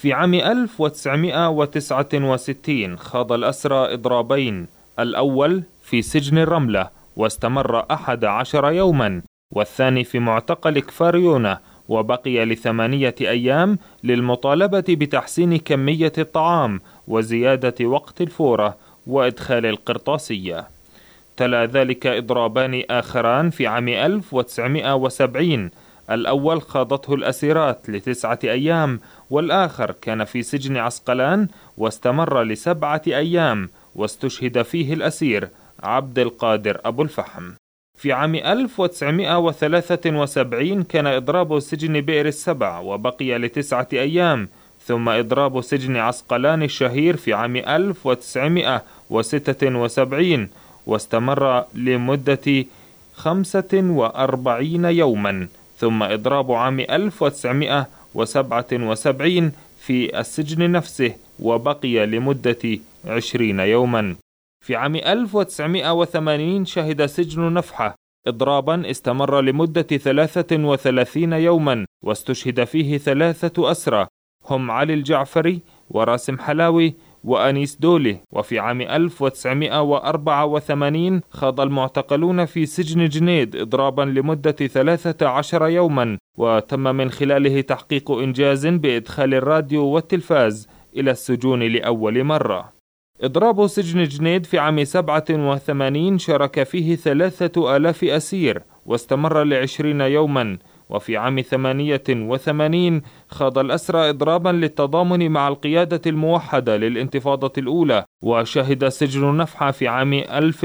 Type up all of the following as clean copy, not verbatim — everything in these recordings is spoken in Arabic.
في عام 1969 خاض الأسرى إضرابين، الأول في سجن الرملة واستمر 11 يوما، والثاني في معتقل كفاريونة وبقي ل8 أيام للمطالبة بتحسين كمية الطعام وزيادة وقت الفورة وإدخال القرطاسية. تلا ذلك إضرابان آخران في عام 1970، الأول خاضته الأسيرات ل9 أيام، والآخر كان في سجن عسقلان واستمر ل7 أيام، واستشهد فيه الأسير عبد القادر أبو الفحم. في عام 1973 كان إضراب سجن بئر السبع وبقي ل9 أيام، ثم إضراب سجن عسقلان الشهير في عام 1976 واستمر لمدة 45 يوما، ثم إضراب عام 1977 في السجن نفسه وبقي لمدة 20 يوما. في عام 1980 شهد سجن نفحة إضرابا استمر لمدة 33 يوما، واستشهد فيه 3 أسرى هم علي الجعفري وراسم حلاوي وأنيس دولي. وفي عام 1984 خاض المعتقلون في سجن جنيد إضرابا لمدة 13 يوما، وتم من خلاله تحقيق إنجاز بإدخال الراديو والتلفاز إلى السجون لأول مرة. إضراب سجن جنيد في عام 87 شارك فيه 3000 أسير واستمر ل20 يوما. وفي عام 88 خاض الأسرى إضرابا للتضامن مع القيادة الموحدة للانتفاضة الأولى، وشهد سجن نفحة في عام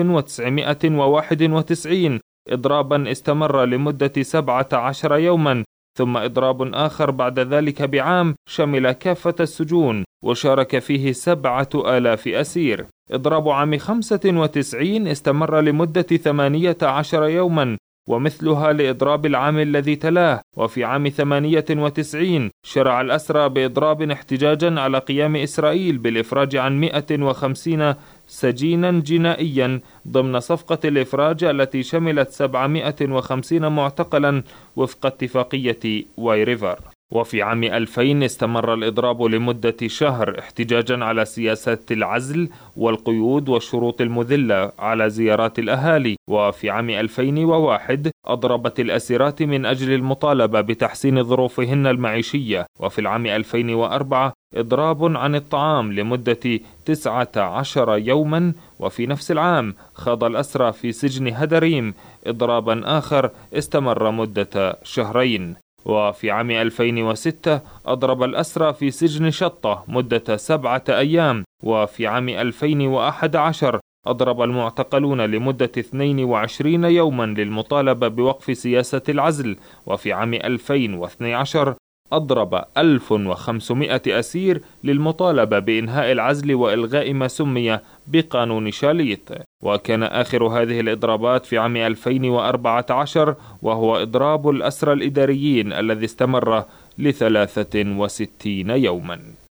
1991 إضرابا استمر لمدة 17 يوما، ثم إضراب آخر بعد ذلك بعام شمل كافة السجون وشارك فيه 7000 أسير. إضراب عام 95 استمر لمدة 18 يوما، ومثلها لإضراب العام الذي تلاه. وفي عام 98 شرع الأسرى بإضراب احتجاجا على قيام إسرائيل بالإفراج عن 150 سجينا جنائيا ضمن صفقة الإفراج التي شملت 750 معتقلا وفق اتفاقية واي ريفر. وفي عام 2000 استمر الإضراب لمدة شهر احتجاجا على سياسات العزل والقيود والشروط المذلة على زيارات الأهالي. وفي عام 2001 أضربت الأسيرات من أجل المطالبة بتحسين ظروفهن المعيشية. وفي العام 2004 إضراب عن الطعام لمدة 19 يوما. وفي نفس العام خاض الأسرى في سجن هدريم إضرابا آخر استمر مدة 2 شهر. وفي عام 2006 أضرب الأسرى في سجن شطة مدة 7 أيام. وفي عام 2011 أضرب المعتقلون لمدة 22 يوما للمطالبة بوقف سياسة العزل. وفي عام 2012 أضرب 1500 أسير للمطالبة بإنهاء العزل وإلغاء ما سمي بقانون شاليت. وكان آخر هذه الإضرابات في عام 2014، وهو إضراب الأسرى الإداريين الذي استمر ل63 يوما.